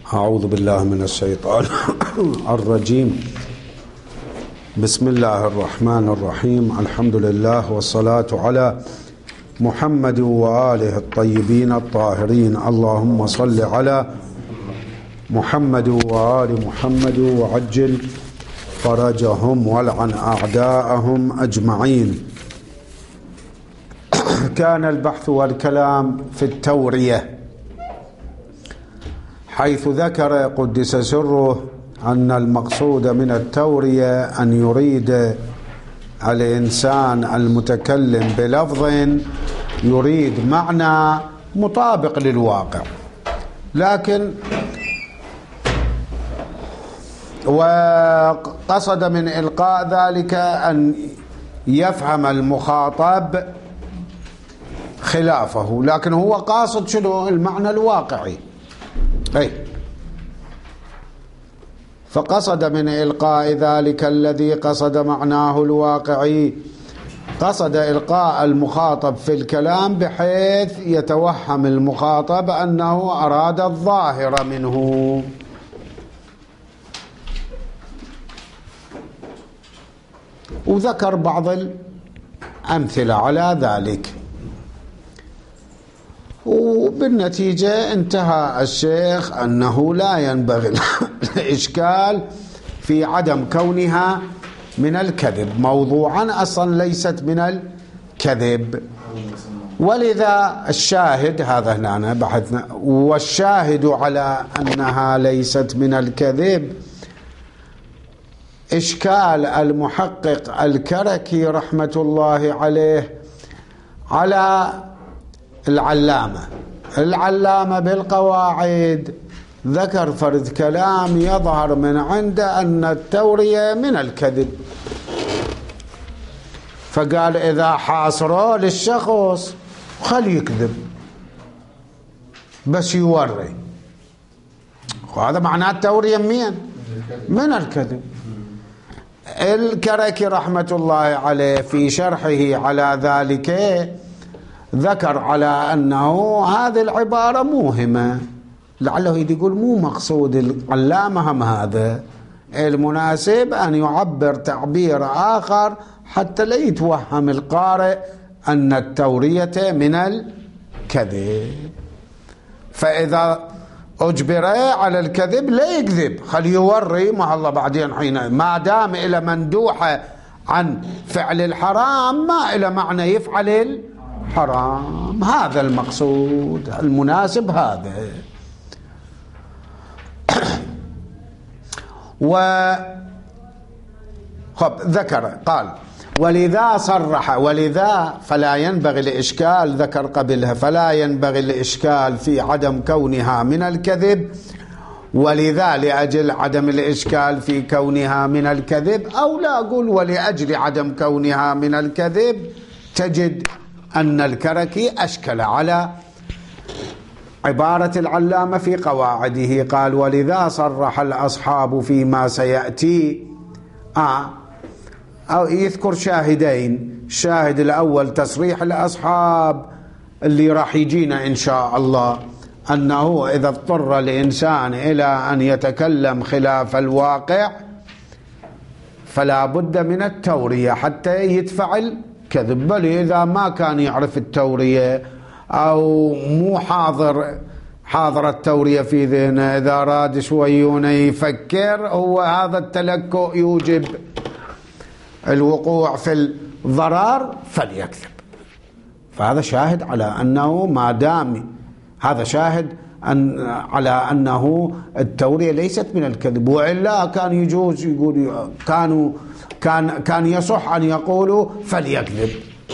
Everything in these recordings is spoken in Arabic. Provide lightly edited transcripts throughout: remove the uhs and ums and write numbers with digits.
أعوذ بالله من الشيطان الرجيم. بسم الله الرحمن الرحيم. الحمد لله والصلاة على محمد وآله الطيبين الطاهرين. اللهم صل على محمد وآل محمد وعجل فرجهم والعن أعداءهم أجمعين. كان البحث والكلام في التورية، حيث ذكر قدس سره أن المقصود من التورية أن يريد الإنسان المتكلم بلفظ يريد معنى مطابق للواقع، لكن وقصد من إلقاء ذلك أن يفهم المخاطب خلافه، لكن هو قاصد شنو؟ المعنى الواقعي. فقصد من إلقاء ذلك الذي قصد معناه الواقعي، قصد إلقاء المخاطب في الكلام بحيث يتوهم المخاطب أنه أراد الظاهر منه. وذكر بعض الأمثلة على ذلك، وبالنتيجة انتهى الشيخ أنه لا ينبغي الإشكال في عدم كونها من الكذب، موضوعا أصلا ليست من الكذب. ولذا الشاهد، هذا هنا بحثنا، والشاهد على أنها ليست من الكذب إشكال المحقق الكركي رحمة الله عليه على العلامة بالقواعد. ذكر فرد كلام يظهر من عنده أن التورية من الكذب، فقال إذا حاصره للشخص خل يكذب بس يوري، وهذا معناه التورية من الكذب. الكركي رحمة الله عليه في شرحه على ذلك ذكر على أنه هذه العبارة موهمة، لعله يقول مو مقصود العلامة هم هذا، المناسب أن يعبر تعبير آخر حتى لا يتوهم القارئ أن التورية من الكذب. فإذا أجبر على الكذب لا يكذب، خليه يوري، ما الله بعدين حين ما دام إلى مندوحة عن فعل الحرام ما إلى معنى يفعل حرام. هذا المقصود المناسب هذا. ذكر قال ولذا صرح، ولذا فلا ينبغي الإشكال، ذكر قبلها فلا ينبغي الإشكال في عدم كونها من الكذب، ولذا لأجل عدم الإشكال في كونها من الكذب، أو لا أقول ولأجل عدم كونها من الكذب، تجد أن الكركي أشكل على عبارة العلامة في قواعده. قال ولذا صرح الأصحاب فيما سيأتي، أو يذكر شاهدين. الشاهد الأول تصريح الأصحاب اللي راح يجينا إن شاء الله، أنه إذا اضطر الإنسان إلى أن يتكلم خلاف الواقع فلا بد من التورية حتى يدفع الكذب، بل إذا ما كان يعرف التورية أو مو حاضر التورية في ذهنه، إذا أراد شويون يفكر، هو هذا التلكؤ يوجب الوقوع في الضرر فليكذب. فهذا شاهد على أنه ما دام هذا شاهد على أنه التورية ليست من الكذب، وإلا كان يجوز يقول كان يصح أن يقولوا فليكذب،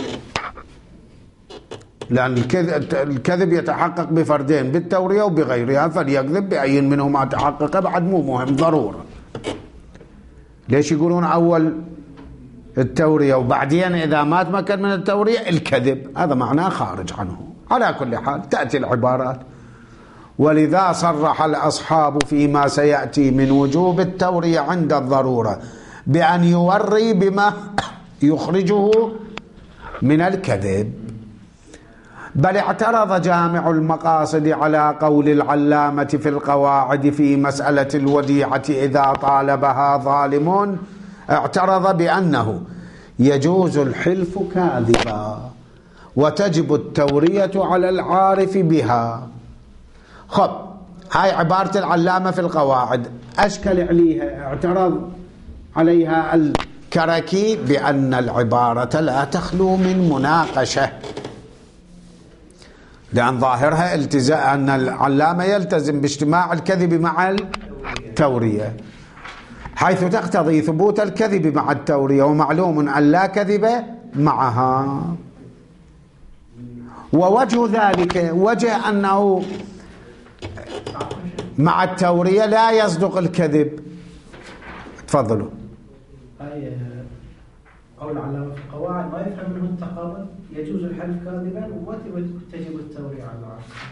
لأن الكذب يتحقق بفردين، بالتورية وبغيرها، فليكذب بأي منهما تحقق بعد مو مهم ضرورة. ليش يقولون أول التورية وبعدين إذا ما تمكن من التورية الكذب؟ هذا معناه خارج عنه. على كل حال تأتي العبارات. ولذا صرح الأصحاب فيما سيأتي من وجوب التورية عند الضرورة بأن يوري بما يخرجه من الكذب. بل اعترض جامع المقاصد على قول العلامة في القواعد في مسألة الوديعة إذا طالبها ظالم، اعترض بأنه يجوز الحلف كاذبا وتجب التورية على العارف بها. خب، هاي عبارة العلامة في القواعد، أشكل عليها، اعترض عليها الكركي بأن العبارة لا تخلو من مناقشة، لأن ظاهرها التزام، أن العلامة يلتزم باجتماع الكذب مع التورية، حيث تقتضي ثبوت الكذب مع التورية، ومعلوم أن لا كذب معها. ووجه ذلك وجه أنه مع التورية لا يصدق الكذب. تفضلوا. هاي قول العلامة في القواعد ما يفهم منه التقابل، يجوز الحلف كاذبا وتجب التورية على العارف.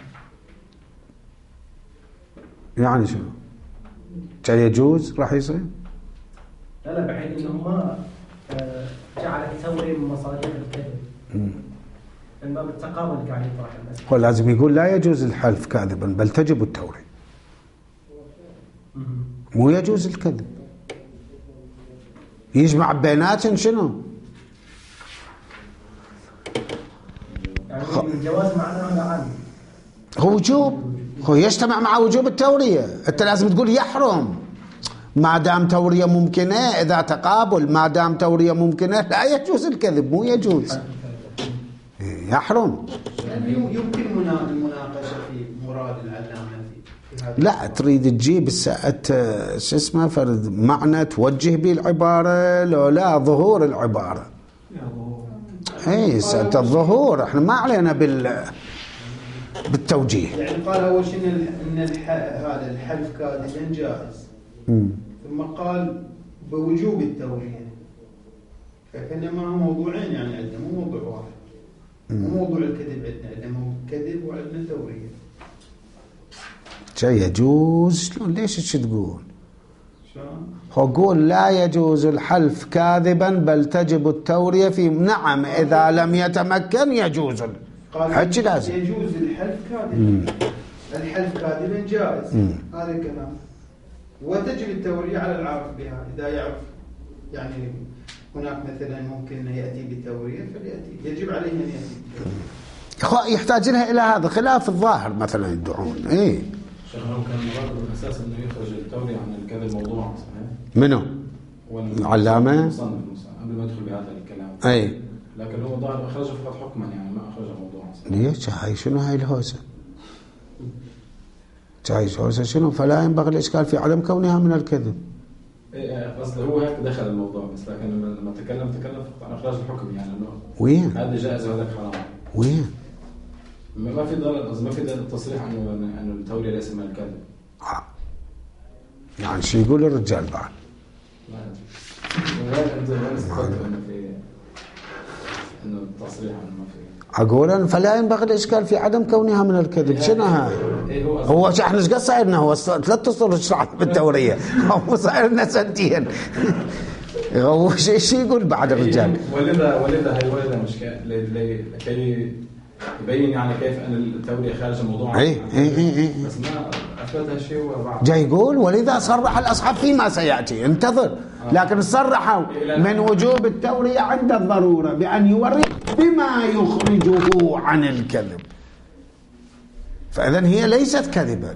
يعني شنو؟ يجوز راح يصير؟ لا بحيث انه ما جعل التورية من مصادر الكذب، من باب التقابل قاعد يطرح المسألة. هو لازم يقول لا يجوز الحلف كاذبا بل تجب التورية، مو يجوز الكذب. يجمع بيناتهم شنو؟ يعني الجواز معناه لا عام، هو وجوب، هو يجتمع مع وجوب التورية. انت لازم تقول يحرم ما دام تورية ممكنة، إذا تقابل ما دام تورية ممكنة لا يجوز الكذب، مو يجوز، يحرم. يعني يمكن المناقشة في مراد العلامة في هذا. لا تريد تجيب شو اسمه فرد معنى توجه به العبارة، لو لا ظهور العبارة. اي سألت الظهور، احنا ما علينا بالتوجيه. يعني قال أول شيء إن هذا الحلف كاذبا جائز، ثم قال بوجوب التورية، فكأنما هو موضوعين يعني عندنا، مو موضوع واحد، مو موضوع الكذب عندنا موضوع كذب وعندنا تورية. شيء يجوز شلون؟ ليش ايش تقول؟ شلون؟ هو قول لا يجوز الحلف كاذبا بل تجب التورية في، نعم إذا لم يتمكن يجوز. حكي لازم يجوز الحلف كاذبا، الحلف كاذبا جائز، هذا الكلام، وتجب التورية على العارف بها إذا يعرف، يعني هناك مثلا ممكن يأتي بتورية فليأتي، يجب عليه أن يأتي. يحتاج لها إلى هذا خلاف الظاهر مثلا يدعون. إيه شيخنا هو كان المراد بالأساس إنه يخرج التورية عن الكذب موضوع صحيح؟ منو؟ العلامة قبل ما يدخل بهذا الكلام. أي لكن هو ظاهر أخرجه فقط حكما، يعني ما أخرجه موضوعا. ليش؟ هاي شنو هاي الهوسة؟ هاي الهوسة شنو؟ فلا ينبغي الإشكال في عدم كونها من الكذب. قصده هو هيك دخل الموضوع، بس لكن لما تكلم فقط عن إخراج الحكم، يعني إنه وين؟ هذا جائز وهذا حرام. وين؟ ما في دليل، ما في دليل تصريح انه التورية ليس من الكذب. يعني شو يقول الرجال بعد؟ ما ادري. وين استفدت انه التصريح انه ما في. اقول فلا ينبغي الاشكال في عدم كونها من الكذب. شنو هاي؟ هو احنا ايش قد صايرنا؟ هو 3 اشهر شرح بالتورية، هو صايرنا سنتين. هو شو يقول بعد الرجال؟ ولذا هي مشكلة لكي يبين يعني كيف ان التورية خارج الموضوع. اي بس ما اثبتها شيء وبعد جاي يقول ولذا صرح الاصحاب فيما سياتي، انتظر. لكن صرحوا من وجوب التورية عند الضرورة بأن يوري بما يخرجه عن الكذب، فإذن هي ليست كذبا،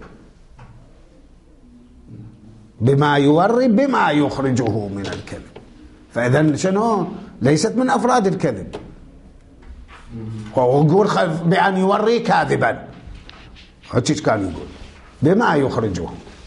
بما يوري بما يخرجه من الكذب، فإذن شنو؟ ليست من أفراد الكذب. هو يقول بأن يوري كاذبا، هاتش كان يقول بما يخرجه.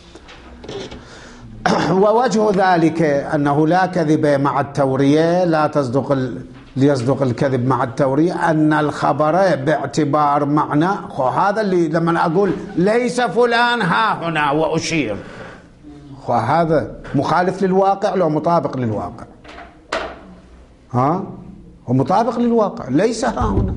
ووجه ذلك أنه لا كذب مع التورية، لا ليصدق الكذب مع التورية، أن الخبر باعتبار معنى، هذا اللي لما أقول ليس فلان ها هنا وأشير، هذا مخالف للواقع لو مطابق للواقع؟ هو مطابق للواقع، ليس ها هنا.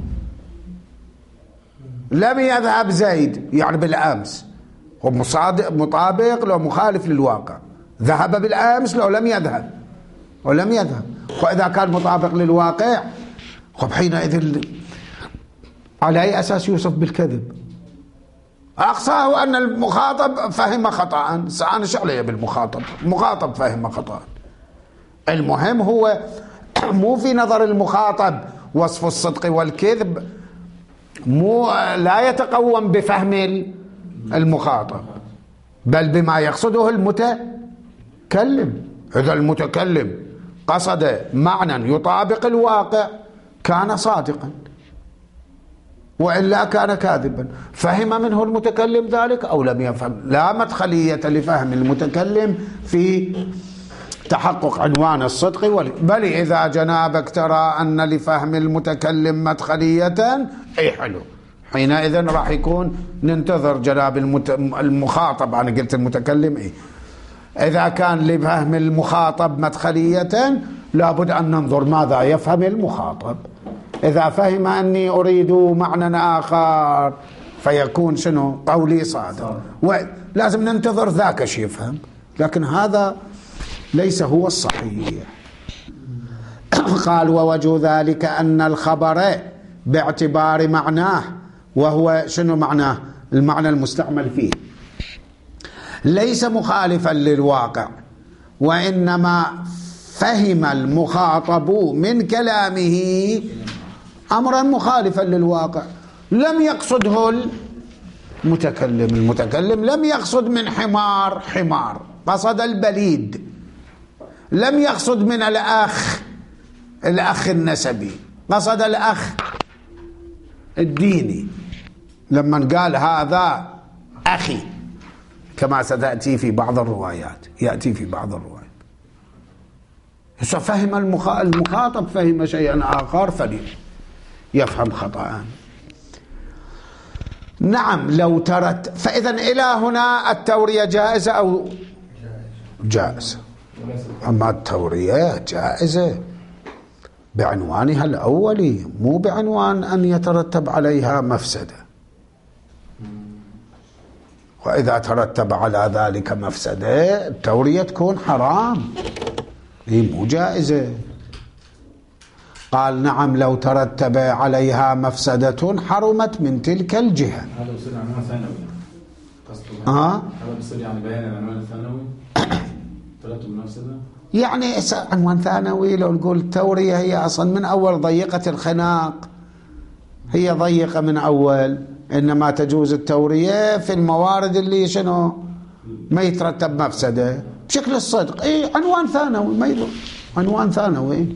لم يذهب زيد يعني بالأمس، هو مطابق لو مخالف للواقع. ذهب بالأمس لو لم يذهب، ولم يذهب. وإذا كان مطابق للواقع حينئذ على أي أساس يوصف بالكذب؟ أقصاه أن المخاطب فهم خطأ. أنا شغلي بالمخاطب، المخاطب فهم خطأ. المهم هو مو في نظر المخاطب وصف الصدق والكذب لا يتقوم بفهم المخاطب، بل بما يقصده المتكلم. إذا المتكلم قصد معنى يطابق الواقع كان صادقا، وإلا كان كاذبا. فهم منه المتكلم ذلك أو لم يفهم؟ لا مدخلية لفهم المتكلم في تحقق عنوان الصدق بل إذا جنابك ترى أن لفهم المتكلم مدخلية أي حلو، حينئذ راح يكون ننتظر جناب المخاطب. أنا قلت المتكلم إذا كان لفهم المخاطب مدخلية لابد أن ننظر ماذا يفهم المخاطب. إذا فهم أني أريد معنى آخر فيكون شنو؟ قولي صادق، ولازم ننتظر ذاك شي يفهم، لكن هذا ليس هو الصحيح. قال ووجه ذلك أن الخبر باعتبار معناه، وهو شنو معناه؟ المعنى المستعمل فيه، ليس مخالفا للواقع، وإنما فهم المخاطب من كلامه أمرا مخالفا للواقع لم يقصده المتكلم لم يقصد من حمار، قصد البليد. لم يقصد من الأخ النسبي، قصد الأخ الديني لما قال هذا أخي، كما ستأتي في بعض الروايات، يأتي في بعض الروايات. فهم المخاطب فهم شيئا آخر فليفهم خطأ. نعم لو ترت. فإذا إلى هنا التورية جائزة أو جائزة، أما التورية جائزة بعنوانها الأولي، مو بعنوان أن يترتب عليها مفسدة. وإذا ترتب على ذلك مفسدة التورية تكون حرام، هي مو جائزة. قال نعم لو ترتب عليها مفسدة حرمت من تلك الجهة. هذا بصير عنوان ثانوي. هذا بصير يعني بيان العنوان الثانوي ترتب المفسدة. يعني عنوان ثانوي لو نقول التورية هي أصلا من أول ضيقة الخناق، هي ضيقة من أول، إنما تجوز التورية في الموارد اللي شنو ما يترتب مفسدة بشكل الصدق. عنوان ثانوي ما يدور، عنوان ثانوي.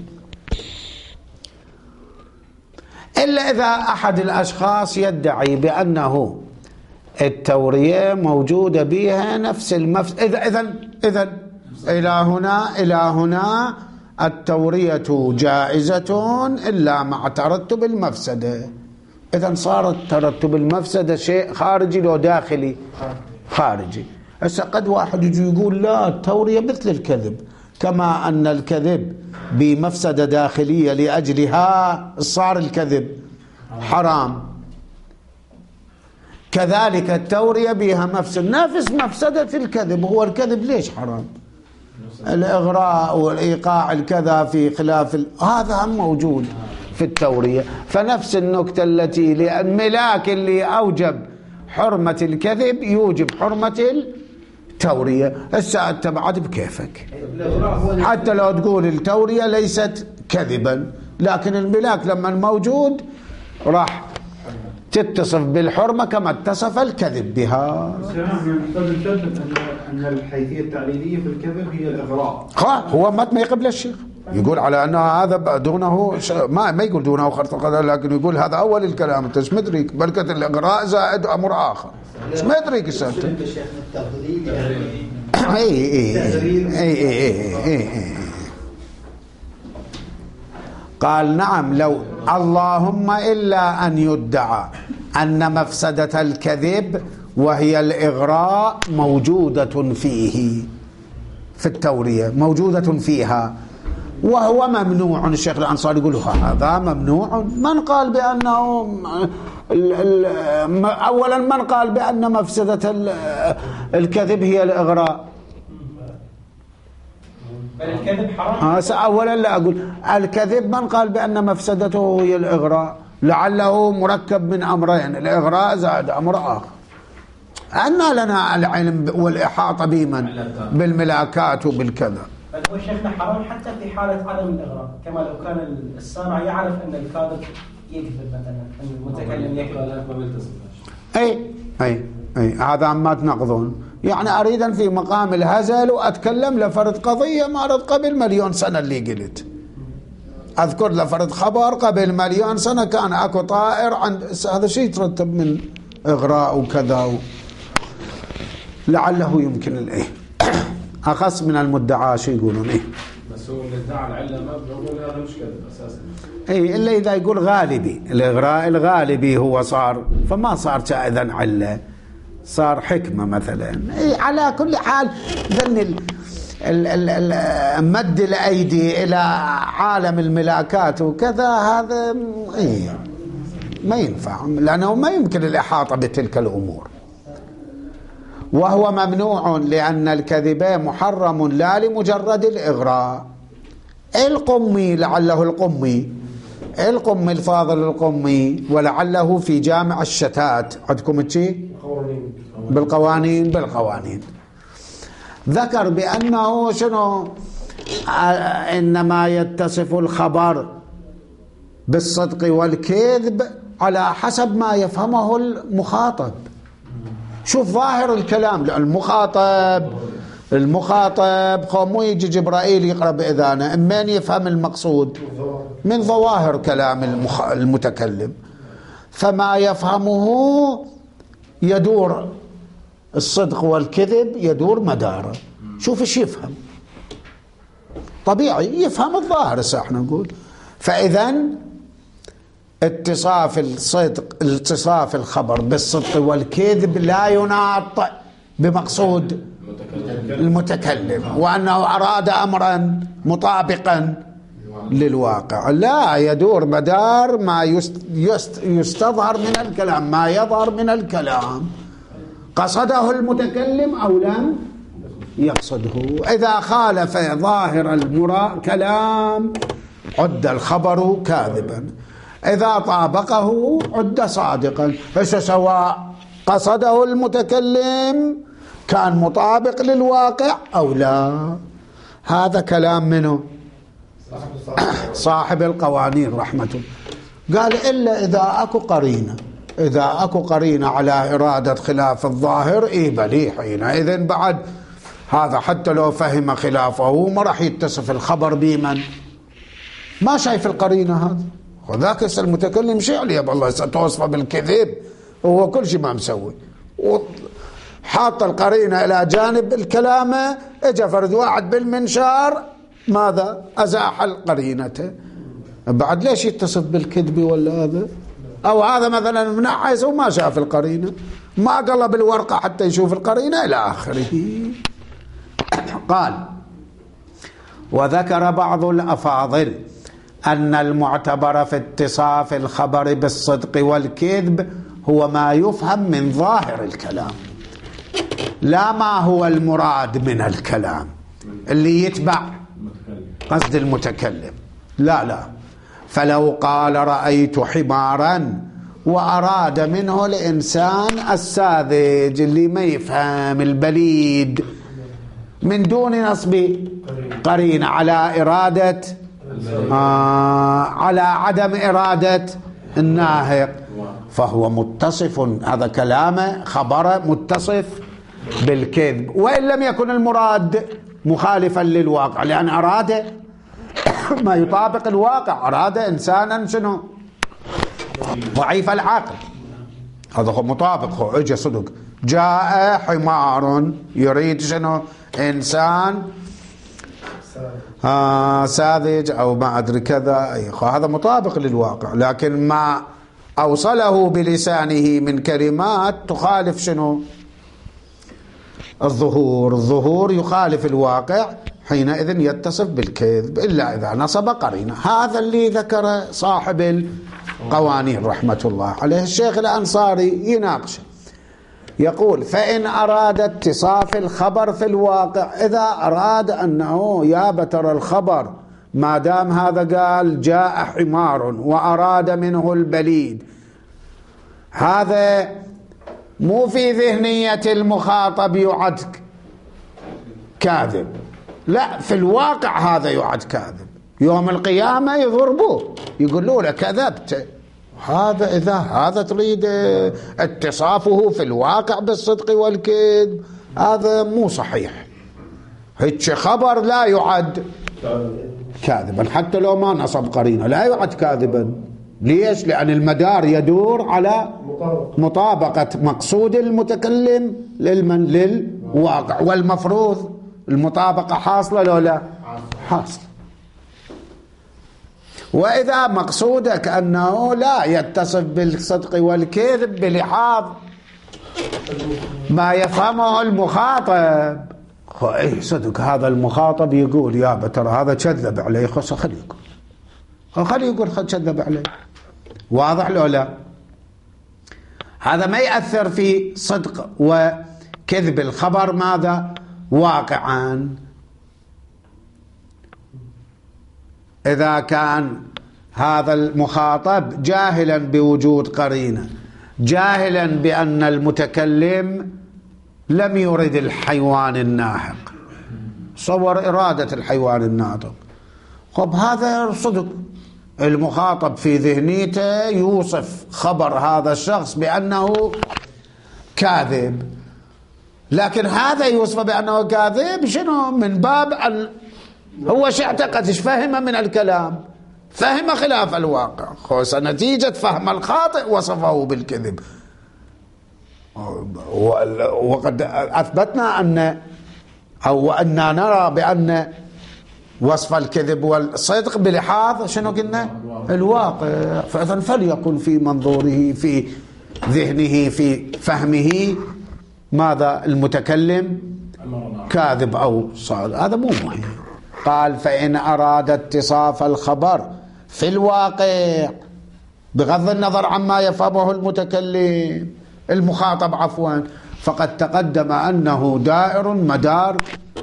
إلا إذا أحد الأشخاص يدعي بأنه التورية موجودة بها نفس المفسدة. إذن إلى هنا التورية جائزة إلا مع ترتب المفسدة. إذن صارت ترتب المفسدة شيء خارجي لو داخلي؟ خارجي. هسه قد واحد يجي يقول لا التورية مثل الكذب، كما أن الكذب بمفسدة داخلية لأجلها صار الكذب حرام، كذلك التورية بها نفس مفسدة الكذب. هو الكذب ليش حرام؟ الإغراء والإيقاع الكذا في خلاف هذا هم موجود في التورية. فنفس النكتة التي الملاك اللي أوجب حرمة الكذب يوجب حرمة التورية. هسه أنت بعد بكيفك، حتى لو تقول التورية ليست كذبا، لكن الملاك لما موجود راح تتصف بالحرمة كما اتصف الكذب بها. أن الحيثية التعليلية في الكذب هي الإغراء. هو ما يقبل الشيخ، يقول على أن هذا دونه ما يقول دونه خرط القدر، لكن يقول هذا أول الكلام. أنت ايش مدريك؟ بلكة الإغراء زائد أمر آخر، ايش مدريك السنة؟ قال نعم لو اللهم إلا أن يدعى أن مفسدة الكذب وهي الإغراء موجودة فيه في التورية، موجودة فيها، وهو ممنوع. الشيخ الأنصاري يقول هذا ممنوع. من قال بأنه أولا من قال بأن مفسدة الكذب هي الإغراء؟ بل الكذب حرام. أولا لا أقول الكذب، من قال بأن مفسدته هي الإغراء؟ لعله مركب من أمرين، الإغراء زائد أمر آخر. أن لنا العلم والإحاطة بمن بالملاكات وبالكذا. بل هو شيخنا حرام حتى في حالة عدم الإغراء، كما لو كان السامع يعرف أن الكاذب يكذب مثلا، أن المتكلم يكذب. أي هذا عما تنقضون. يعني أريد في مقام الهزل وأتكلم لفرض قضية مرت قبل مليون سنة اللي قلت، أذكر لفرض خبر قبل مليون سنة كان أكو طائر عند هذا شيء يترتب من إغراء وكذا لعله يمكن الإيه أخص من المدعى. شو يقولون إيه؟ بس هو اللي ادعى العلة ما بيقول هذا مش كذب أساسا. إيه إلا إذا يقول غالبي، الإغراء الغالبي هو صار، فما صار إذن علة، صار حكمة مثلا. إيه على كل حال ذن مد الأيدي إلى عالم الملاكات وكذا هذا إيه ما ينفع، لأنه ما يمكن الإحاطة بتلك الأمور، وهو ممنوع لأن الكذب محرم لا لمجرد الإغراء. القمي لعله القمي الفاضل القمي ولعله في جامع الشتات عندكم شيء بالقوانين ذكر بأنه شنو إنما يتصف الخبر بالصدق والكذب على حسب ما يفهمه المخاطب. شوف ظاهر الكلام، المخاطب مو يجي جبرائيل يقرأ بإذانه، من يفهم المقصود من ظواهر كلام المتكلم، فما يفهمه يدور الصدق والكذب يدور مداره. شوف ايش يفهم، طبيعي يفهم الظاهر احنا نقول. فإذا اتصاف الخبر بالصدق والكذب لا يناط بمقصود المتكلم وأنه أراد أمرا مطابقا للواقع، لا، يدور مدار ما يستظهر من الكلام، ما يظهر من الكلام، قصده المتكلم أو لم يقصده. إذا خالف ظاهر كلام عد الخبر كاذبا، إذا طابقه عد صادقا، سواء قصده المتكلم كان مطابق للواقع أو لا. هذا كلام منه صاحب القوانين رحمة الله. قال إلا إذا أكو قرينة على إرادة خلاف الظاهر بلي حينئذ بعد هذا حتى لو فهم خلافه ما راح يتصف الخبر بمن ما شايف القرينة هذا، وذاك المتكلم شعلي يا الله ستوصف بالكذب وهو كل شيء ما مسوي، حاط القرينة إلى جانب الكلام، اجى فرد واحد بالمنشار ماذا أزاح القرينة، بعد ليش يتصف بالكذب ولا هذا؟ أو هذا مثلا منحس وما شاف القرينة، ما قلب الورقة حتى يشوف القرينة إلى آخره. قال وذكر بعض الأفاضل أن المعتبر في اتصاف الخبر بالصدق والكذب هو ما يفهم من ظاهر الكلام، لا ما هو المراد من الكلام اللي يتبع قصد المتكلم. لا، فلو قال رأيت حمارا وأراد منه الإنسان الساذج اللي ما يفهم البليد من دون نصب قرينة على إرادة على عدم إرادة الناهق، فهو متصف، هذا كلامه خبره متصف بالكذب، وإن لم يكن المراد مخالفا للواقع، لأن أراد ما يطابق الواقع، أراد إنسانا شنو ضعيف العقل، هذا هو مطابق، هو اجى صدق، جاء حمار يريد شنو إنسان ساذج أو ما أدري كذا، هذا مطابق للواقع، لكن ما أوصله بلسانه من كلمات تخالف شنو الظهور يخالف الواقع، حينئذ يتصف بالكذب إلا إذا نصب قرينة. هذا اللي ذكر صاحب القوانين رحمة الله عليه الشيخ الأنصاري يناقش، يقول فإن أراد اتصاف الخبر في الواقع، إذا أراد أنه يا بتر الخبر ما دام هذا قال جاء حمار وأراد منه البليد، هذا مو في ذهنية المخاطب يعد كاذب، لا، في الواقع هذا يعد كاذب. يوم القيامة يضربوه يقولوا له كذبت. هذا إذا هذا تريد اتصافه في الواقع بالصدق والكذب، هذا مو صحيح. هيك خبر لا يعد كاذبا حتى لو ما نصب قرينه، لا يعد كاذبا. ليش؟ لأن المدار يدور على مطابقة مقصود المتكلم للواقع، والمفروض المطابقة حاصلة لو لا حاصلة. وإذا مقصودك أنه لا يتصف بالصدق والكذب بلحاظ ما يفهمه المخاطب، اي صدق هذا المخاطب يقول يا ترى هذا كذب عليه، خليه يقول كذب عليه، واضح لو لا؟ هذا ما يأثر في صدق وكذب الخبر ماذا واقعا. إذا كان هذا المخاطب جاهلا بوجود قرينة، جاهلا بأن المتكلم لم يرد الحيوان الناهق، صور إرادة الحيوان الناطق، خب هذا صدق. المخاطب في ذهنيته يوصف خبر هذا الشخص بأنه كاذب، لكن هذا يوصف بأنه كاذب شنو؟ من باب أن هو شو اعتقد، ايش فهم من الكلام؟ فهم خلاف الواقع، خصوصا نتيجة فهم الخاطئ وصفه بالكذب. وقد أثبتنا أننا نرى بأن وصف الكذب والصدق بلحاظ شنو قلنا؟ الواقع. فإذا فليكن في منظوره، في ذهنه، في فهمه ماذا المتكلم كاذب أو صادق، هذا مو مهم. قال فإن أراد اتصاف الخبر في الواقع بغض النظر عما يفهمه المخاطب عفوا، فقد تقدم أنه دائر مدار،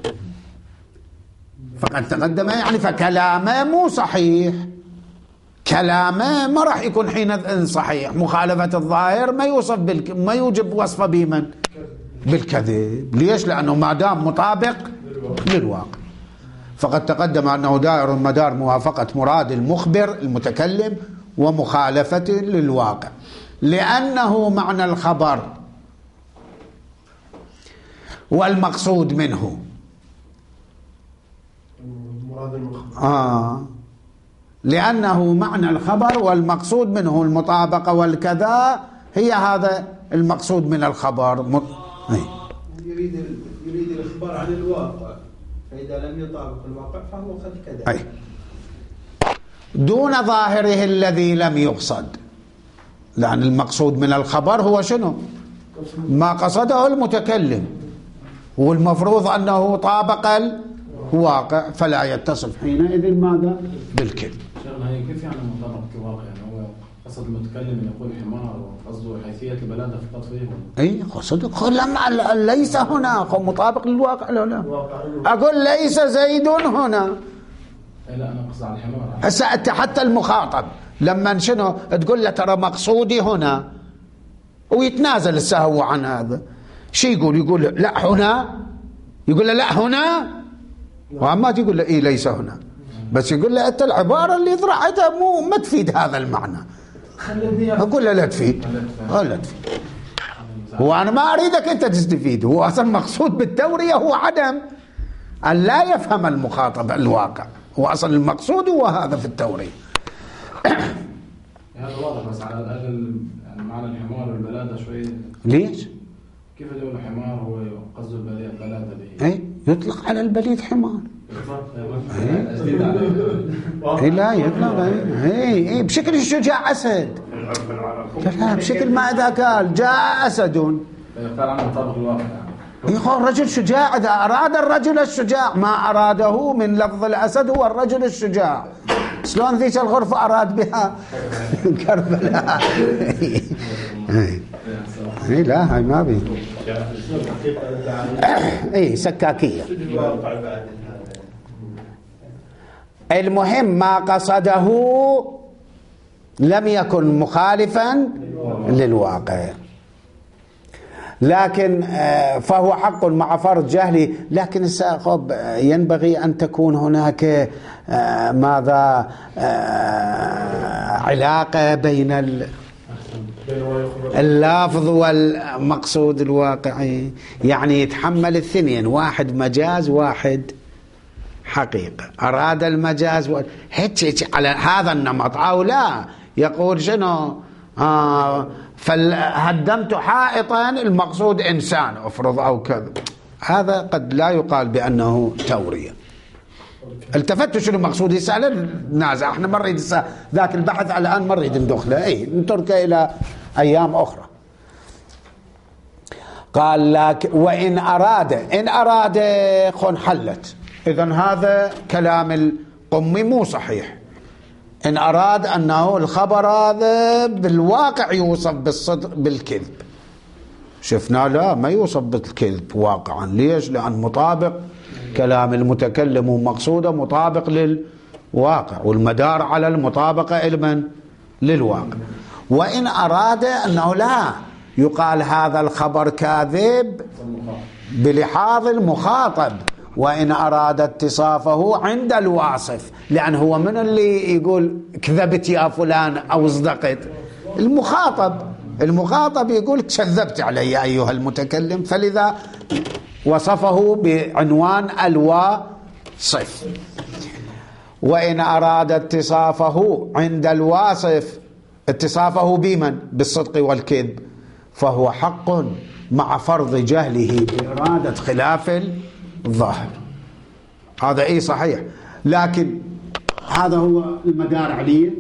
فقد تقدم يعني فكلامه مو صحيح، كلامه ما راح يكون حينئذ صحيح. مخالفة الظاهر ما يوجب وصفه بمن؟ بالكذب. ليش؟ لأنه ما دام مطابق للواقع. فقد تقدم أنه دائر مدار موافقة مراد المخبر المتكلم ومخالفة للواقع، لأنه معنى الخبر والمقصود منه لأنه معنى الخبر والمقصود منه المطابقة والكذا، هي هذا المقصود من الخبر. يريد الإخبار عن الواقع، فإذا لم يطابق الواقع فهو قد كذب، دون ظاهره الذي لم يقصد. لأن المقصود من الخبر هو شنو؟ ما قصده المتكلم، والمفروض أنه طابق الواقع، فلا يتصف حينئذ ماذا؟ بالكذب. شغلة كيف يعني مطابقة الواقع؟ يعني هو قصد المتكلم يقول حمار وقصده حيثية البلادة فقط فيه. اي قصدك ليس هنا مطابق للواقع. لا اقول ليس زيد هنا. لا انا قصدي على الحمار. هسه انت حتى المخاطب لما شنو تقول له ترى مقصودي هنا، ويتنازل السهو عن هذا، شي يقول لا هنا، يقول له لا هنا، وأما تقول له إيه ليس هنا، بس يقول له أنت العبارة اللي ضرعتها ما تفيد هذا المعنى. أقول له لا تفيد، لا تفيد، وأنا ما أريدك أنت تستفيد. هو أصلا مقصود بالتورية هو عدم أن لا يفهم المخاطب الواقع، هو أصلا المقصود هو هذا في التورية. هذا واضح، بس على الأقل يعني معنى الحمار والبلادة شوي. ليش؟ كيف يقول حمار هو قصده البلادة به؟ اي يطلق على البليد حمار. اي لا يطلق اي بشكل الشجاع اسد. لا بشكل ما اذا قال جاء اسد قال عنه مطابق الواقع يعني. يقول رجل شجاع، اذا اراد الرجل الشجاع، ما اراده من لفظ الاسد هو الرجل الشجاع. شلون ذيك الغرفة أراد بها كربلاء؟ اي لا هاي ما بي اي سكاكية. المهم ما قصده لم يكن مخالفا للواقع، لكن فهو حق مع فرض جهله. لكن ينبغي أن تكون هناك ماذا علاقة بين اللفظ والمقصود الواقعي، يعني يتحمل الاثنين، واحد مجاز واحد حقيقة. أراد المجاز هيك على هذا النمط، أو لا يقول شنو فهدمت حائطا المقصود إنسان أفرض أو كذا، هذا قد لا يقال بأنه تورية. التفتوا شنو مقصود يسأل نازع، احنا ما نريد ذاك البحث على الآن ما نريد ندخله، نتركه إلى أيام أخرى. قال لك وإن أراد خن حلت، إذن هذا كلام القمي مو صحيح. إن أراد أنه الخبر هذا بالواقع يوصف بالصدق بالكذب، شفنا لا ما يوصف بالكذب واقعا. ليش؟ لأن مطابق كلام المتكلم ومقصوده مطابق للواقع، والمدار على المطابقة علما للواقع. وإن أراد أنه لا يقال هذا الخبر كاذب بلحاظ المخاطب، وإن أراد اتصافه عند الواصف، لأن هو من اللي يقول كذبت يا فلان أو صدقت؟ المخاطب يقول كذبت علي أيها المتكلم، فلذا وصفه بعنوان الواصف. وإن أراد اتصافه عند الواصف، اتصافه بمن؟ بالصدق والكذب، فهو حق مع فرض جهله بإرادة خلاف الظاهر. هذا صحيح، لكن هذا هو المدار عليه.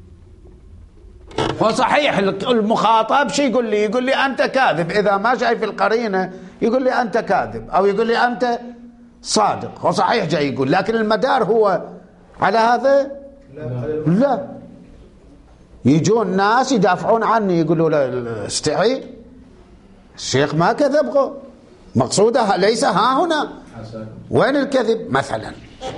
هو صحيح المخاطب شي يقول لي أنت كاذب، إذا ما شايف القرينة يقول لي أنت كاذب أو يقول لي أنت صادق، هو صحيح جاي يقول، لكن المدار هو على هذا لا. يجون ناس يدافعون عني يقولوا له استحي الشيخ ما كذب، مقصوده ليس ها هنا، وين الكذب مثلا؟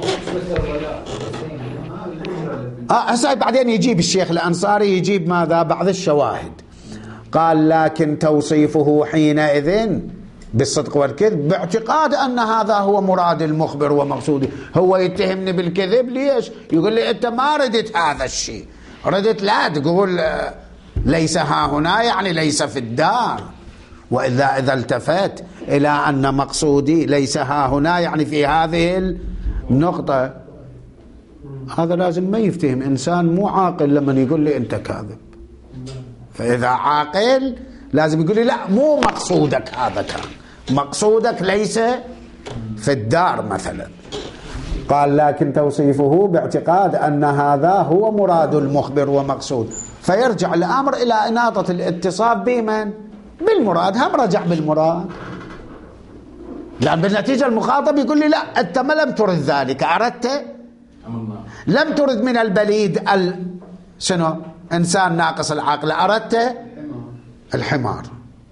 هسه بعدين يجيب الشيخ الأنصاري يجيب ماذا؟ بعض الشواهد. قال لكن توصيفه حينئذ بالصدق والكذب باعتقاد أن هذا هو مراد المخبر ومقصوده. هو يتهمني بالكذب ليش؟ يقول لي أنت ما ردت هذا الشيء، ردت لا تقول ليس ها هنا يعني ليس في الدار. وإذا التفت إلى أن مقصودي ليس ها هنا يعني في هذه النقطة، هذا لازم ما يفتهم إنسان مو عاقل لما يقول لي أنت كاذب. فإذا عاقل لازم يقول لي لا مو مقصودك هذا، كان مقصودك ليس في الدار مثلا. قال لكن توصيفه باعتقاد أن هذا هو مراد المخبر ومقصود، فيرجع الأمر إلى إناطة الاتصاف بمن؟ بالمراد. هم رجع بالمراد، لأن بالنتيجة المخاطب يقول لي لا أنت ما لم ترد ذلك، أردت لم ترد من البليد شنو؟ إنسان ناقص العقل، أردت الحمار.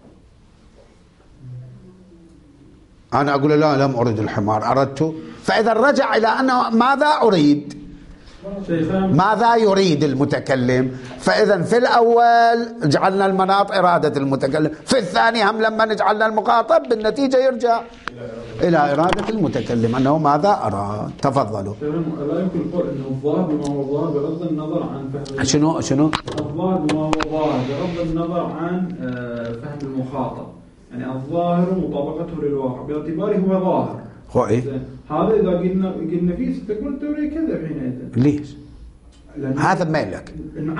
أنا أقول لا لم أريد الحمار أردت. فإذا رجع إلى أنه ماذا أريد، ماذا يريد المتكلم. فإذا في الأول جعلنا المناط إرادة المتكلم، في الثاني هم لما نجعلنا المخاطب بالنتيجة يرجع إلى إرادة المتكلم أنه ماذا أراد. تفضلوا. لا يمكن القول أنه الظاهر بما هو ظاهر بغض النظر عن فهم شنو الظاهر بما هو ظاهر بغض النظر عن فهم المخاطب، يعني الظاهر مطابقته للواقع باعتباره هو ظاهر. هو إيه؟ هذا إذا قلنا فيه ستكون التورية كذب حينئذ. ليش؟ هذا مالك.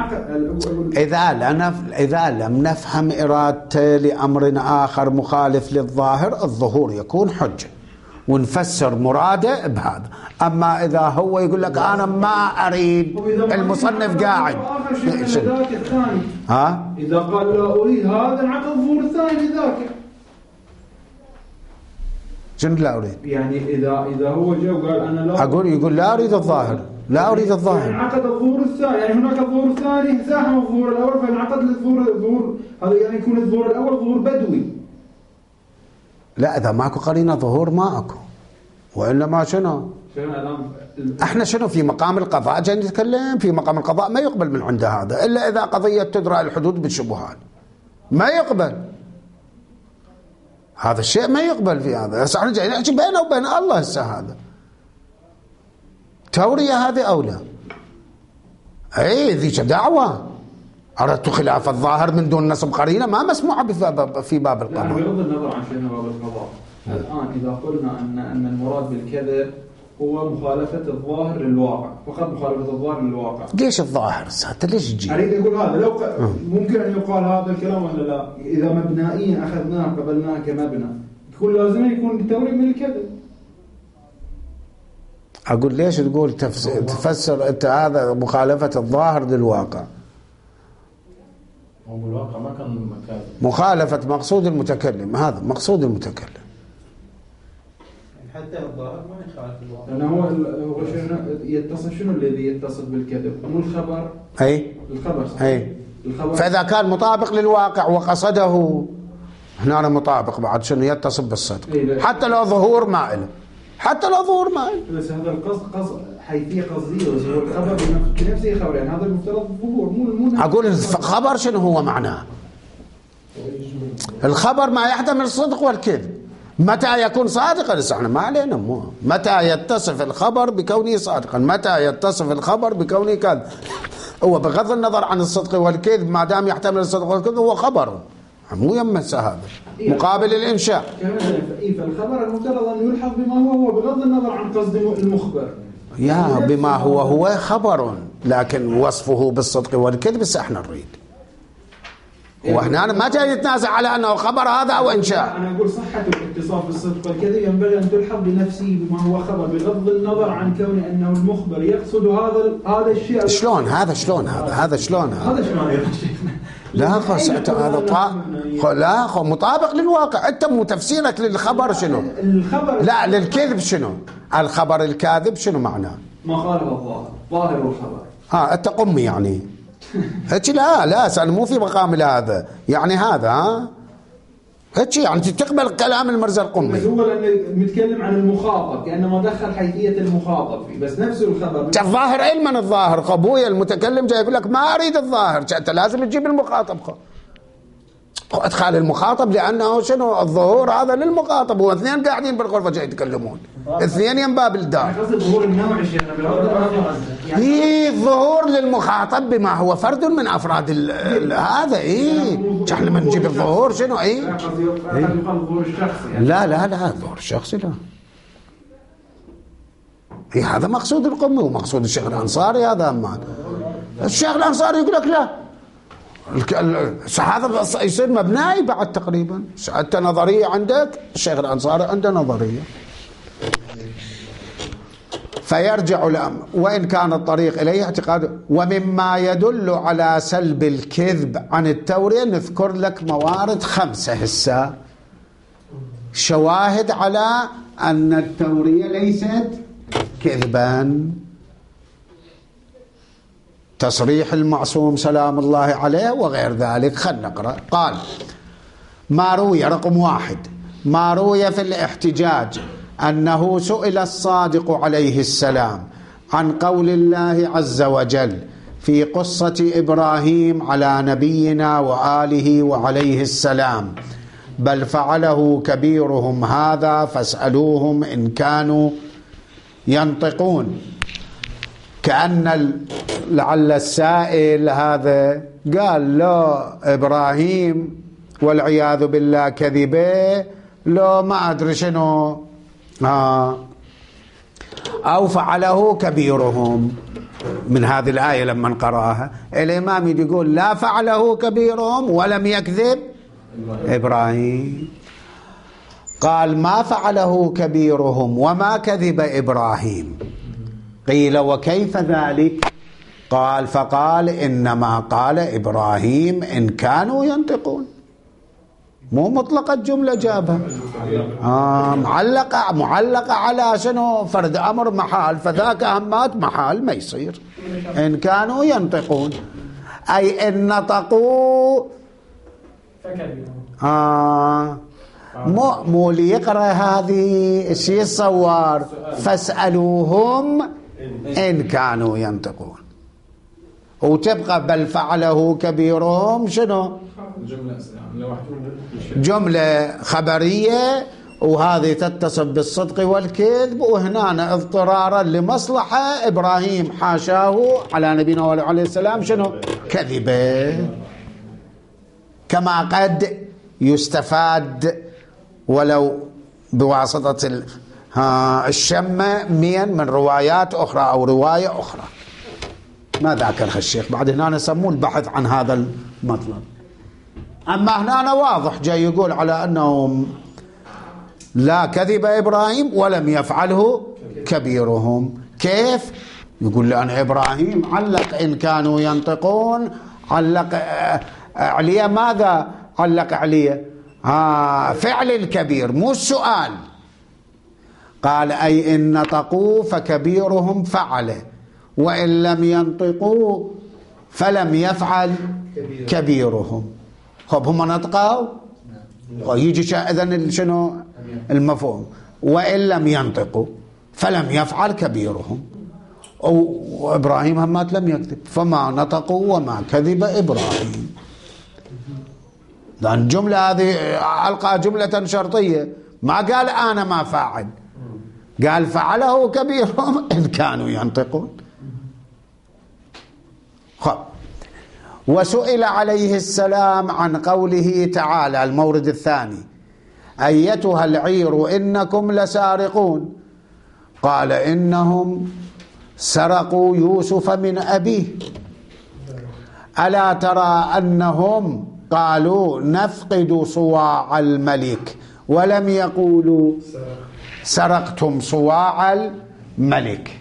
إذا لم نفهم إرادته لأمر آخر مخالف للظاهر، الظهور يكون حجة ونفسر مراده بهذا. أما إذا هو يقول لك أنا ما أريد، المصنف قاعد ها؟ إذا قال لا أريد هذا انعقد الظهور الثاني لذاك. شنو لا أريد؟ يعني إذا هو جاء وقال أنا لا يقول لا أريد الظاهر، لا أريد الظاهر. انعقد الظهور الثاني، يعني هناك الظهور الثاني زاحم الظهور الأول فانعقد الظهور هذا، يعني يكون الظهور الأول ظهور بدوي. لا إذا ماكو قرينة ظهور ما أكو، وإلا ما شنو احنا شنو في مقام القضاء جاي نتكلم؟ في مقام القضاء ما يقبل من عنده هذا إلا إذا قضية تدرى الحدود بالشبهات، ما يقبل هذا الشيء، ما يقبل في هذا. هسه احنا جاي نحكي بينه وبين الله هسه هذا تورية هذه أولى. اي ذيك دعوة أردت خلاف الظاهر من دون نصب قرينة ما مسموعة في باب القضاء. يعني بغض النظر عن شيء باب القضاء، الآن إذا قلنا أن المراد بالكذب هو مخالفة الظاهر للواقع، فقط مخالفة الظاهر للواقع. ليش الظاهر؟ أنت ليش تجي؟ أريد أقول هذا لو ممكن أن يقال هذا الكلام ولا لا؟ إذا مبنائيا أخذناه قبلناه كمبنى يكون لازم يكون التوريد من الكذب. أقول ليش تقول تفسر أنت هذا مخالفة الظاهر للواقع؟ هو بالواقع ما كان كاذب. مخالفة مقصود المتكلم، هذا مقصود المتكلم. حتى الظاهر ما يخالف الواقع. لأنه هو شنو يتصل، شنو الذي يتصل بالكذب؟ مو الخبر. أي الخبر صحيح. أي الخبر. فإذا كان مطابق للواقع وقصده هنا مطابق بعد شنو يتصل بالصدق، حتى لو ظهور ما له، حتى لو ظهور ما له. بس هذا القصد حيثية قصدية، وظهور الخبر بنفسه خبر، يعني هذا المفترض الظهور مو أقول الخبر شنو هو معناه؟ الخبر ما يحتمل الصدق والكذب. متى يكون صادقا؟ لسه احنا ما علينا متى يتصف الخبر بكونه صادقا، متى يتصف الخبر بكونه كاذب. هو بغض النظر عن الصدق والكذب ما دام يحتمل الصدق والكذب هو خبر، مو يمس هذا مقابل الإنشاء. فالخبر المفترض أن يلحق بما هو بغض النظر عن قصد المخبر. يا بما هو خبر، لكن وصفه بالصدق والكذب بس احنا نريد. وهنا ما جاي نتنازع على أنه خبر هذا أو إنشاء. أنا أقول صحة الاتصاف بالصدق والكذب ينبغي أن تلحق بنفسه بما هو خبر بغض النظر عن كون أنه المخبر يقصد هذا الشيء. شلون هذا؟ شلون هذا؟ شلون هذا شلون يا شيخ؟ لا هذا لا مطابق للواقع. انت مو تفسيرك للخبر شنو؟ الخبر لا للكذب شنو؟ الخبر الكاذب شنو معناه؟ ما خالف الظاهر، ظاهر الخبر. انت قمي يعني هيك؟ لا انا مو في مقام هذا يعني هذا هيك يعني تقبل كلام المرزا القمي. بس هو لانه متكلم عن المخاطب كانه ما دخل حيثيه المخاطب فيه، بس نفسه الخبر الظاهر علما الظاهر ابويا المتكلم جاي يقول لك ما اريد الظاهر، انت لازم تجيب المخاطب. ادخال المخاطب لانه شنو الظهور هذا للمخاطب، واثنين قاعدين بالغرفه جاي يتكلمون، اثنين ينباب الدار. قصد الظهور النوعي شيخنا يعني الظهور للمخاطب بما هو فرد من افراد هذا. احنا لما نجيب الظهور شنو قصدي الظهور الشخصي يعني. لا الظهور الشخصي لا. هذا مقصود القمي ومقصود الشيخ الانصاري. هذا امان الشيخ الانصاري يقول لك لا، هذا يصير مبنائي بعد تقريبا. انت نظريه عندك، الشيخ الانصاري عنده نظريه. فيرجع الامر وان كان الطريق اليه اعتقاد. ومما يدل على سلب الكذب عن التوريه نذكر لك موارد 5 هسه، شواهد على ان التوريه ليست كذبا. تصريح المعصوم سلام الله عليه وغير ذلك. خلنا نقرأ. قال ما روي رقم 1 ما روي في الاحتجاج أنه سئل الصادق عليه السلام عن قول الله عز وجل في قصة إبراهيم على نبينا وآله وعليه السلام بل فعله كبيرهم هذا فاسألوهم إن كانوا ينطقون. كأن لعل السائل هذا قال لا إبراهيم والعياذ بالله كذبه، لو ما أدري شنو أو فعله كبيرهم. من هذه الآية لما نقرأها الإمام يقول لا فعله كبيرهم ولم يكذب إبراهيم. قال ما فعله كبيرهم وما كذب إبراهيم. قيل وكيف ذلك؟ قال فقال إنما قال إبراهيم إن كانوا ينطقون، مو مطلقة جملة جابها. معلقة على شنو؟ فرد أمر محال، فذاك أهمات محال ما يصير. إن كانوا ينطقون أي إن نطقوا مو ليقرأ هذه الشيء الصور فاسألوهم إن كانوا ينطقون، وتبقى بل فعله كبيرهم شنو؟ جملة خبرية، وهذه تتصف بالصدق والكذب، وهنا اضطرارا لمصلحة إبراهيم حاشاه على نبينا عليه السلام شنو؟ كذبة. كما قد يستفاد ولو بواسطة الشمة من روايات أخرى أو رواية أخرى. ما ذاكرها الشيخ بعد هنا يسمون البحث عن هذا المطلب. أما هنا واضح جاي يقول على أنهم لا كذب إبراهيم ولم يفعله كبيرهم. كيف؟ يقول لأن إبراهيم علق إن كانوا ينطقون، علق عليا. ماذا علق عليا؟ فعل الكبير مو السؤال. قال أي إن نطقوا فكبيرهم فعله، وإن لم ينطقوا فلم يفعل كبيرهم. خب هم نطقوا يجي إذن شنو المفهوم؟ وإن لم ينطقوا فلم يفعل كبيرهم، وإبراهيم همات لم يكذب، فما نطقوا وما كذب إبراهيم. لأن الجملة هذه ألقى جملة شرطية، ما قال أنا ما فاعل، قال فعله كبيرهم إن كانوا ينطقون. خب. وسئل عليه السلام عن قوله تعالى المورد الثاني: أيتها العير إنكم لسارقون، قال إنهم سرقوا يوسف من أبيه. ألا ترى أنهم قالوا نفقد صواع الملك ولم يقولوا سرقتم صواع الملك؟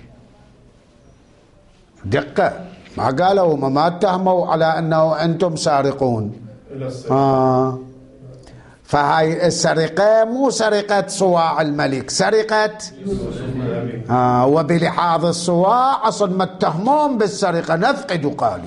دقة، ما قالوا ما اتهموا على أنه أنتم سارقون. فهاي السرقة مو سرقة صواع الملك، سرقة وبلحاظ الصواع أصلا ما اتهمون بالسرقة، نفقد قالوا.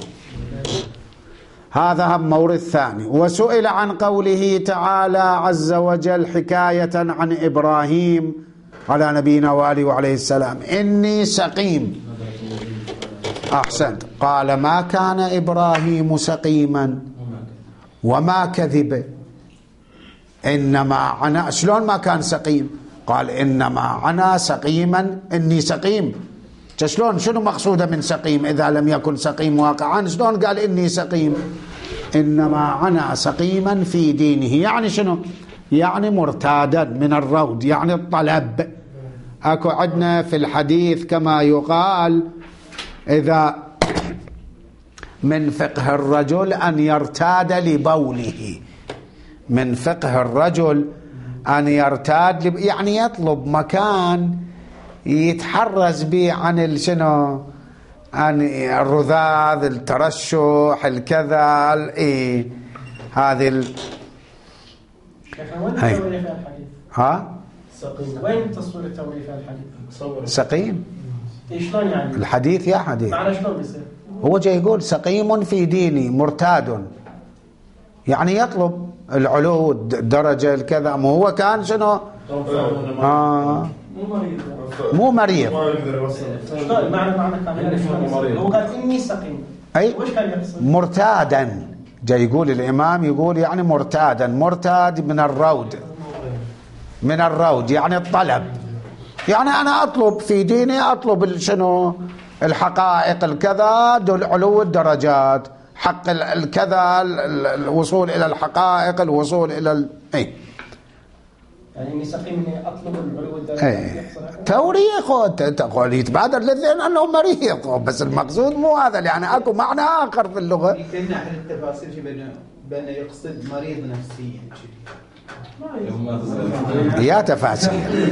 هذا هم مورد ثاني. وسئل عن قوله تعالى عز وجل حكاية عن إبراهيم على نبينا وآله وعليه السلام: إني سقيم. أحسنت. قال ما كان إبراهيم سقيما وما كذب، إنما عنا. شلون ما كان سقيم؟ قال إنما عنا سقيما، إني سقيم. شلون؟ شنو مقصوده من سقيم إذا لم يكن سقيم واقعا؟ شلون قال إني سقيم؟ إنما عنا سقيما في دينه، يعني شنو؟ يعني مرتادا من الرود، يعني الطلب. أكو عندنا في الحديث كما يقال: إذا من فقه الرجل أن يرتاد لبوله، من فقه الرجل أن يرتاد يعني يطلب مكان يتحرز به عن شنو؟ عن الرذاذ، الترشح، الكذا، هذه وين التوري في الحديث؟ سقيم. وين التصوير التوري في الحديث؟ سقيم. شلون يعني؟ الحديث يا حديث. معنى شلون بيصير؟ هو جاي يقول سقيم في ديني مرتاد، يعني يطلب العلو، الدرجة، الكذا. مو هو كان شنو؟ مو مريض. شلون معنى كان هو قال إني سقيم. أي وش كان يقصد؟ مرتادا. جاي يقول الإمام، يقول يعني مرتادا، مرتاد من الرود، من الرود يعني الطلب. يعني أنا أطلب في ديني، أطلب شنو؟ الحقائق، الكذا، علو الدرجات، حق الكذا، الوصول إلى الحقائق، الوصول إلى يعني إني سقيم، إني أطلب العلو الدرجات. توريخ يتبادر للذهن أنه مريض، بس المقصود مو هذا، يعني أكو معنى آخر في اللغة. يمكن أحد التفاسير بأنه يقصد مريض نفسيا. يا تفاسير.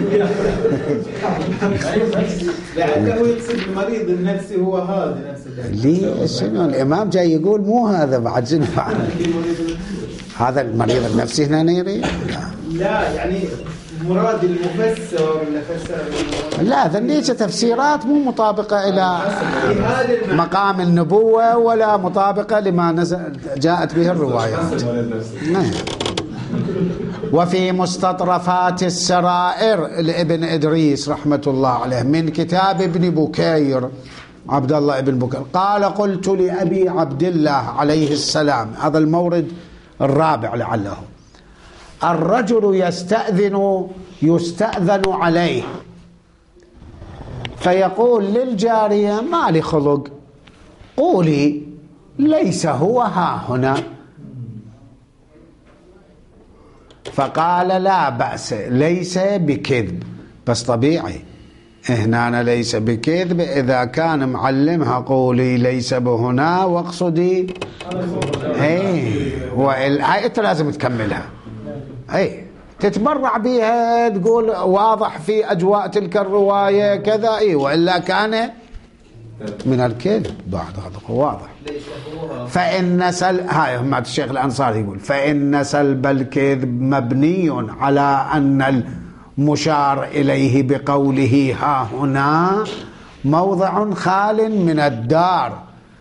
لأنه يقصد المريض النفسي هو هذا نفسه. ليه شنو الإمام جاي يقول مو هذا بعد شنو هذا المريض النفسي هنا يريد؟ لا يعني مراد المفسر اللي فسر. لا ذنيك تفسيرات مو مطابقة إلى مقام النبوة، ولا مطابقة لما جاءت به الروايات. وفي مستطرفات السرائر لابن إدريس رحمة الله عليه من كتاب ابن بكير عبد الله ابن بكير قال قلت لأبي عبد الله عليه السلام، هذا المورد الرابع لعله، الرجل يستأذن عليه فيقول للجارية ما لي خلق، قولي ليس هو ها هنا، فقال لا بأس ليس بكذب، بس طبيعي هنا ليس بكذب إذا كان معلمها قولي ليس بهنا واقصدي هاي انت لازم تكملها، تتبرع بها تقول واضح في أجواء تلك الرواية كذا وإلا كان من الكذب بعد هذا واضح. فإن هاي هم الشيخ الأنصاري يقول فإن سلب الكذب مبني على أن المشار إليه بقوله ها هنا موضع خال من الدار،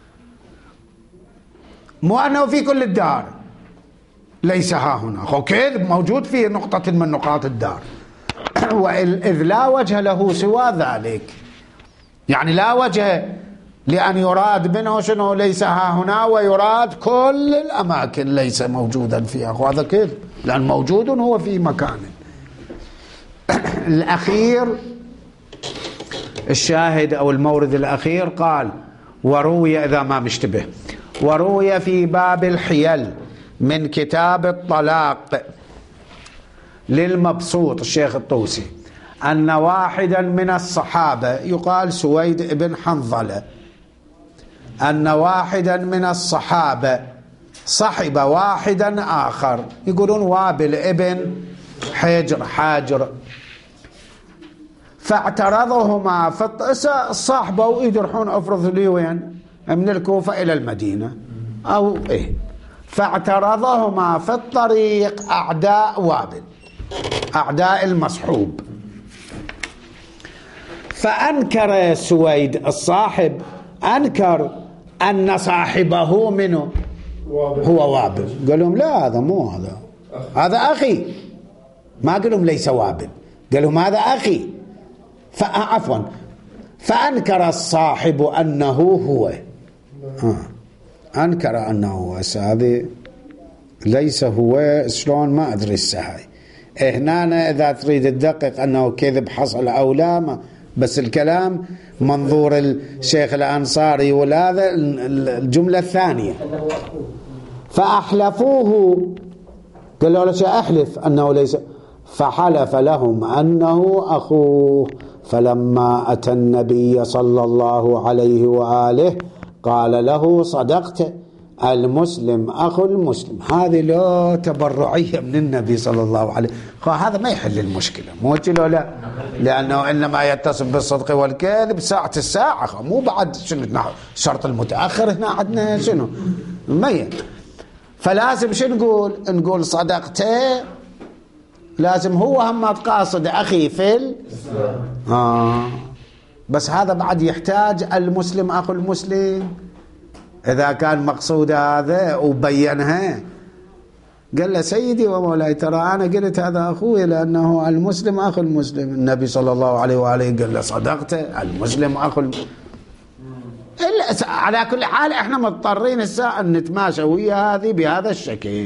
مو أنه في كل الدار ليس ها هنا، هو كذب موجود في نقطة من نقاط الدار إذ لا وجه له سوى ذلك، يعني لا وجه لأن يراد منه شنو ليس ها هنا ويراد كل الأماكن ليس موجودا فيها، وهذا كذب لأن موجود هو في مكان. الأخير الشاهد أو المورد الأخير قال وروي إذا ما مشتبه، وروي في باب الحيل من كتاب الطلاق للمبسوط الشيخ الطوسي أن واحدا من الصحابة يقال سويد بن حنظلة، أن واحدا من الصحابة صحب واحدا آخر يقولون وابل ابن حاجر فاعترضهما صاحبوا يدرحون أفرض لي وين من الكوفة إلى المدينة أو فاعترضهما في الطريق أعداء وابل أعداء المصحوب، فأنكر سويد الصاحب أنكر أن صاحبه منه هو وابل، قال لهم لا هذا مو هذا أخي، ما قال لهم ليس وابل، قال لهم هذا أخي، عفوا فأنكر الصاحب أنه هو أنكر أنه هو، هذه ليس هو شلون ما أدري السهاي هنا إذا تريد تدقق أنه كذب حصل أو لا، بس الكلام منظور الشيخ الأنصاري وهذا الجملة الثانية فأحلفوه قال له لا أحلف أنه ليس، فحلف لهم أنه أخوه، فلما أتى النبي صلى الله عليه وآله قال له صدقت المسلم أخو المسلم. هذه لا تبرعية من النبي صلى الله عليه وآله، هذا ما يحل المشكلة مو لا، لأنه إنما يتصف بالصدق والكذب ساعة الساعة، مو بعد شنو شرط المتأخر هنا عندنا شنو مية، فلازم شنو نقول صدقته، لازم هو هم قاصد أخي في بس هذا بعد يحتاج المسلم أخو المسلم، إذا كان مقصود هذا وبينها قال له سيدي ومولاي ترى أنا قلت هذا أخوي لأنه المسلم أخو المسلم، النبي صلى الله عليه وآله قال له صدقت المسلم أخو على كل حال احنا مضطرين الساعة نتماشى ويا هذه بهذا الشكل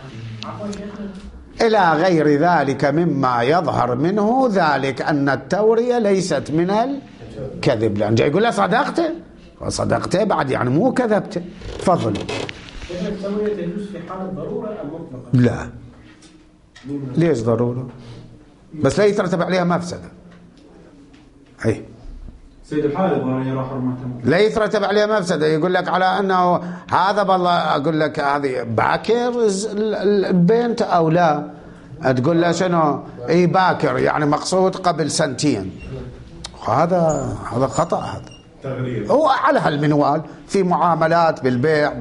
إلى غير ذلك مما يظهر منه ذلك أن التورية ليست من الكذب، لأن جاي يقول له صدقته بعد يعني مو كذبته. تفضل. التورية تجوز في حال الضرورة أم مطلقا؟ لا ليش ضرورة؟ بس لا يترتب عليها مفسدة. أي سيد الحالة ضرورية راح لا يترتب عليها مفسدة، يقول لك على أنه هذا بالله أقول لك هذه باكر البنت أو لا، تقول له شنو اي باكر يعني مقصود قبل سنتين، هذا خطأ، هذا تغرير هو على هالمنوال في معاملات بالبيع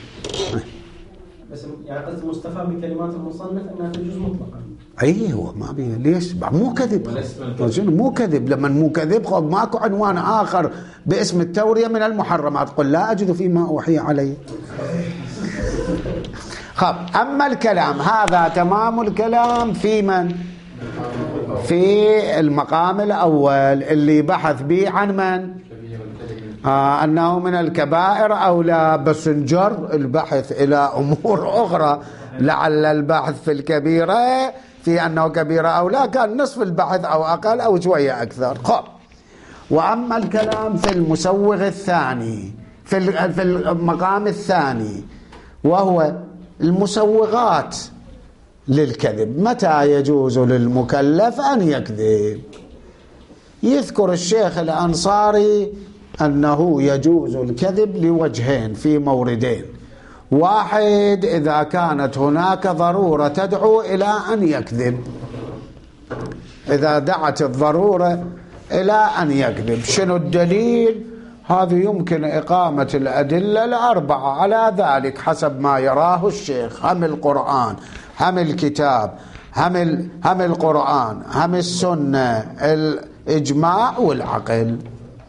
بس يعني قصد مستفاد بكلمات المصنف أنها تجوز مطلقا. اي هو ما بيه ليش مو كذب، مو كذب، لما مو كذب ماكو عنوان آخر باسم التورية من المحرمات، قل لا أجد فيما أوحي علي خب أما الكلام هذا تمام الكلام في من؟ في المقام الأول اللي بحث به عن من؟ أنه من الكبائر أو لا، بس نجر البحث إلى أمور أخرى. لعل البحث في الكبيرة في أنه كبيرة أو لا كان نصف البحث أو أقل أو شوية أكثر. خب وأما الكلام في المسوغ الثاني في المقام الثاني وهو المسوغات للكذب، متى يجوز للمكلف أن يكذب؟ يذكر الشيخ الأنصاري أنه يجوز الكذب لوجهين في موردين. واحد، إذا كانت هناك ضرورة تدعو إلى أن يكذب، إذا دعت الضرورة إلى أن يكذب. شنو الدليل؟ هذا يمكن إقامة الأدلة الأربعة على ذلك حسب ما يراه الشيخ، هم القرآن هم الكتاب هم القرآن هم السنة الإجماع والعقل.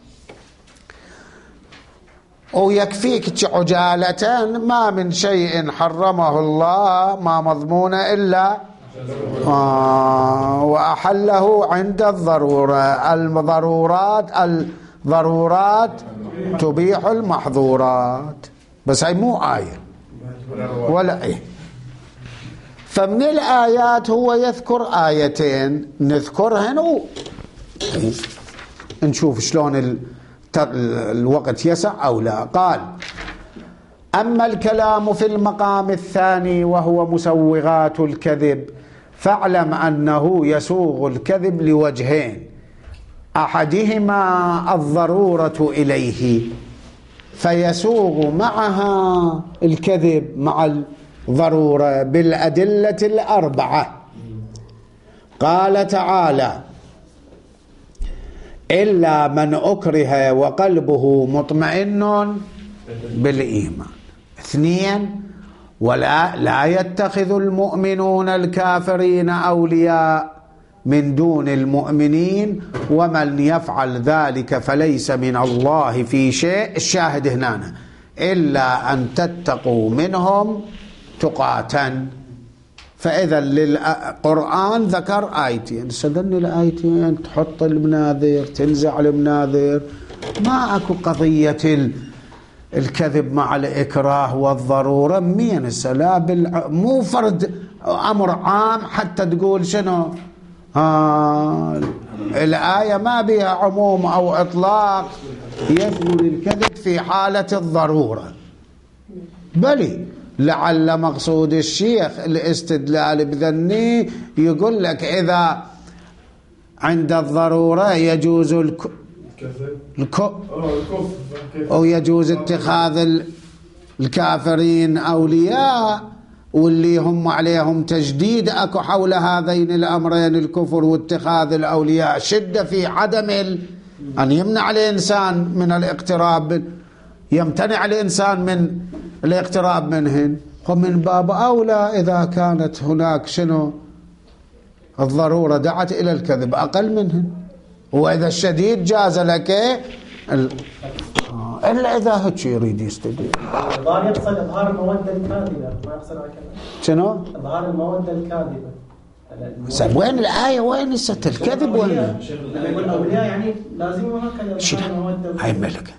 ويكفيك عجالة ما من شيء حرمه الله ما مضمون إلا وأحله عند الضرورة. الضرورات تبيح المحظورات، بس هي مو آية ولا إيه. فمن الآيات هو يذكر آيتين نذكرهن نشوف شلون الوقت يسع أو لا. قال: أما الكلام في المقام الثاني وهو مسوغات الكذب فاعلم أنه يسوغ الكذب لوجهين، أحدهما الضرورة إليه فيسوغ معها الكذب مع الضرورة بالأدلة الأربعة. قال تعالى: إلا من أكره وقلبه مطمئن بالإيمان. اثنين: لا يتخذ المؤمنون الكافرين أولياء من دون المؤمنين ومن يفعل ذلك فليس من الله في شيء. الشاهد هنا: إلا أن تتقوا منهم تقاتا. فإذا للقرآن ذكر آيتين، استدلنا الآيتين تحط المناذر تنزع المناذر، ما أكو قضية الكذب مع الإكراه والضرورة. مين السلا مو فرد أمر عام حتى تقول شنو الآية ما بها عموم أو إطلاق يثبت الكذب في حالة الضرورة. بلي لعل مقصود الشيخ الاستدلال بذني يقول لك إذا عند الضرورة يجوز أو يجوز اتخاذ الكافرين أولياء، واللي هم عليهم تجديد أكو حول هذين الأمرين الكفر واتخاذ الأولياء شدة في عدم أن يمنع الإنسان من الاقتراب، يمتنع الإنسان من الاقتراب منهن. ومن باب أولى إذا كانت هناك شنو الضرورة دعت إلى الكذب أقل منهن. وإذا الشديد جاز لك إلا إذا هيك يريد يستدل. الظاهر يقصد إظهار المودة الكاذبة، ما يقصد على كذا. شنو؟ إظهار المودة الكاذبة. وين الآية؟ وين ست الكذب؟ وين؟ يقول الأولياء يعني لازم هكذا إظهار المودة. هاي ملكة.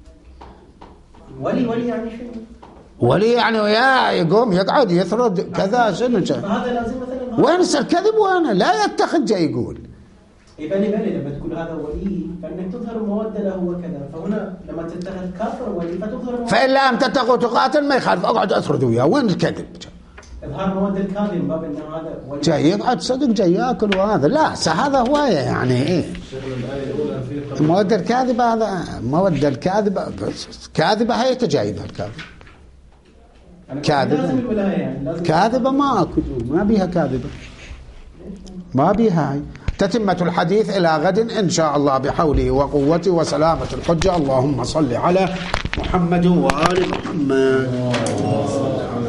ولي يعني شنو؟ ولي يعني وياه يقوم يقعد يثرد كذا شنو؟ هذا لازم مثلا. وين الكذب؟ وين لا يتخذ جاي يقول. يبني لما تقول هذا ولي فانك تظهر الموده له وكذا، فهنا لما تتخذ كافر ولي فتظهر الموده. فإلا أن تتقوا تقاتل ما يخالف، اقعد اثرد وياه. وين الكذب؟ اظهار الموده الكاذب باب انه هذا ولي جاي يقعد صدق جاي ياكل وهذا لا هذا هوايه يعني ايه الموده الكاذبه. هذا موده الكاذبه كاذبه هي تجايبها الكاذبه كاذبه يعني كاذبه ما اكو ما بيها كاذبه ما بيها. هاي تتمة الحديث إلى غد إن شاء الله بحوله وقوته وسلامة الحجة. اللهم صل على محمد وآل محمد.